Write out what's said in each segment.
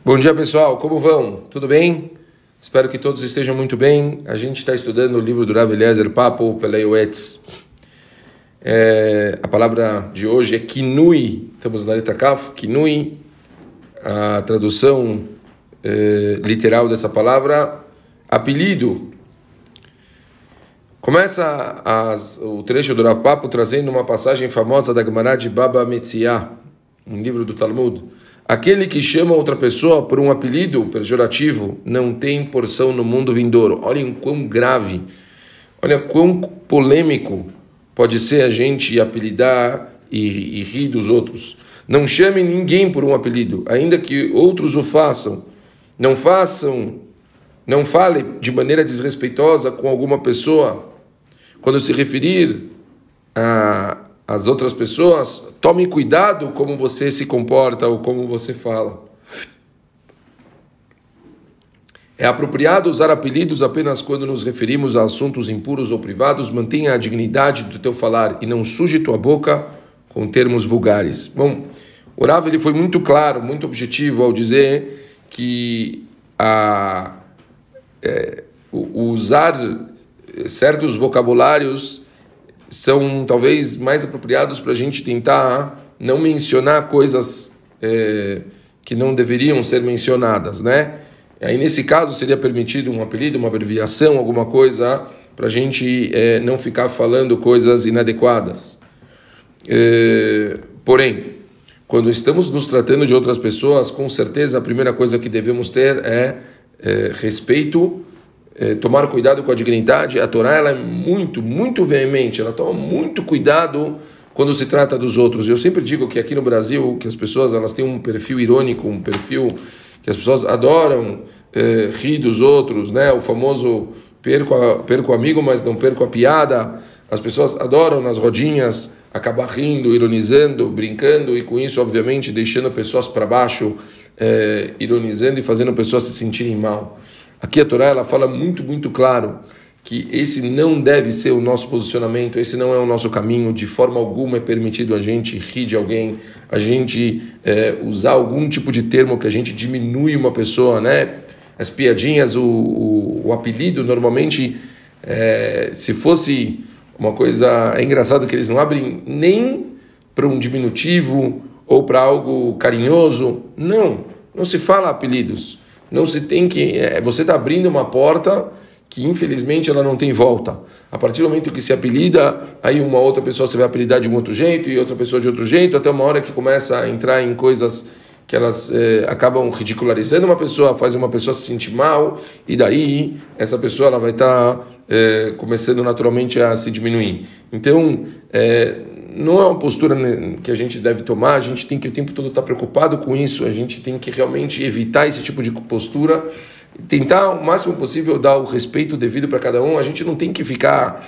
Bom dia, pessoal. Como vão? Tudo bem? Espero que todos estejam muito bem. A gente está estudando o livro do Rav Eliezer Papo Pelei Uetz. A palavra de hoje é Kinui. Estamos na letra Kaf, Kinui. A tradução literal dessa palavra, apelido. Começa o trecho do Rav Papo trazendo uma passagem famosa da Gemara de Baba Metzia, um livro do Talmud. Aquele que chama outra pessoa por um apelido pejorativo não tem porção no mundo vindouro. Olhem quão grave, olha quão polêmico pode ser a gente apelidar e rir dos outros. Não chame ninguém por um apelido, ainda que outros o façam. Não fale de maneira desrespeitosa com alguma pessoa. Quando se referir às outras pessoas, tome cuidado como você se comporta ou como você fala. É apropriado usar apelidos apenas quando nos referimos a assuntos impuros ou privados. Mantenha a dignidade do teu falar e não suje tua boca com termos vulgares. Bom, o Rav ele foi muito claro, muito objetivo ao dizer que usar certos vocabulários são talvez mais apropriados para a gente tentar não mencionar coisas que não deveriam ser mencionadas, né? Aí nesse caso seria permitido um apelido, uma abreviação, alguma coisa para a gente não ficar falando coisas inadequadas. Porém, quando estamos nos tratando de outras pessoas, com certeza a primeira coisa que devemos ter é respeito, tomar cuidado com a dignidade. A Torá ela é muito, muito veemente, ela toma muito cuidado quando se trata dos outros. Eu sempre digo que aqui no Brasil, que as pessoas elas têm um perfil irônico, um perfil que as pessoas adoram rir dos outros, né? O famoso perco o amigo, mas não perco a piada. As pessoas adoram nas rodinhas acabar rindo, ironizando, brincando e com isso, obviamente, deixando pessoas para baixo, ironizando e fazendo pessoas se sentirem mal. Aqui a Torá ela fala muito, muito claro que esse não deve ser o nosso posicionamento, esse não é o nosso caminho. De forma alguma é permitido a gente rir de alguém, a gente usar algum tipo de termo que a gente diminui uma pessoa, né? As piadinhas, o apelido, normalmente, se fosse uma coisa... É engraçado que eles não abrem nem para um diminutivo ou para algo carinhoso. Não se fala apelidos. Não se tem que... você está abrindo uma porta que, infelizmente, ela não tem volta. A partir do momento que se apelida, aí uma outra pessoa se vai apelidar de um outro jeito e outra pessoa de outro jeito, até uma hora que começa a entrar em coisas que elas acabam ridicularizando uma pessoa, fazem uma pessoa se sentir mal, e daí essa pessoa ela vai estar começando naturalmente a se diminuir. Então, não é uma postura que a gente deve tomar, a gente tem que o tempo todo estar preocupado com isso, a gente tem que realmente evitar esse tipo de postura, tentar o máximo possível dar o respeito devido para cada um. A gente não tem que ficar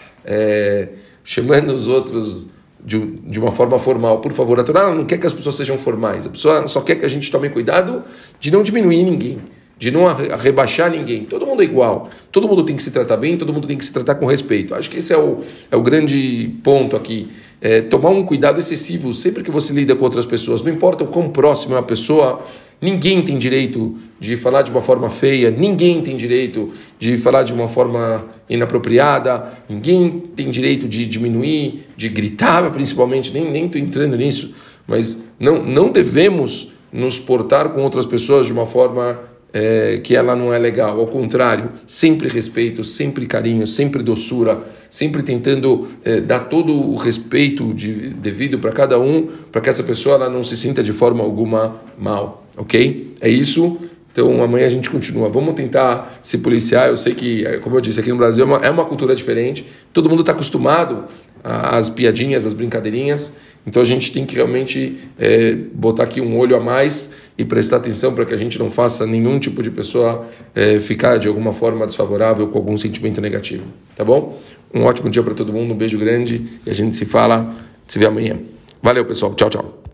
chamando os outros de uma forma formal. Por favor, a Torá não quer que as pessoas sejam formais, a pessoa só quer que a gente tome cuidado de não diminuir ninguém, de não rebaixar ninguém. Todo mundo é igual, todo mundo tem que se tratar bem, todo mundo tem que se tratar com respeito. Acho que esse é o grande ponto aqui. Tomar um cuidado excessivo sempre que você lida com outras pessoas, não importa o quão próximo é a pessoa. Ninguém tem direito de falar de uma forma feia, ninguém tem direito de falar de uma forma inapropriada, ninguém tem direito de diminuir, de gritar, principalmente, nem estou entrando nisso, mas não devemos nos portar com outras pessoas de uma forma que ela não é legal. Ao contrário, sempre respeito, sempre carinho, sempre doçura, sempre tentando dar todo o respeito devido para cada um, para que essa pessoa ela não se sinta de forma alguma mal, ok? É isso. Então amanhã a gente continua. Vamos tentar se policiar. Eu sei que, como eu disse, aqui no Brasil é uma cultura diferente. Todo mundo está acostumado às piadinhas, às brincadeirinhas. Então a gente tem que realmente botar aqui um olho a mais e prestar atenção para que a gente não faça nenhum tipo de pessoa ficar de alguma forma desfavorável com algum sentimento negativo. Tá bom? Um ótimo dia para todo mundo, um beijo grande e a gente se vê amanhã. Valeu, pessoal. Tchau, tchau.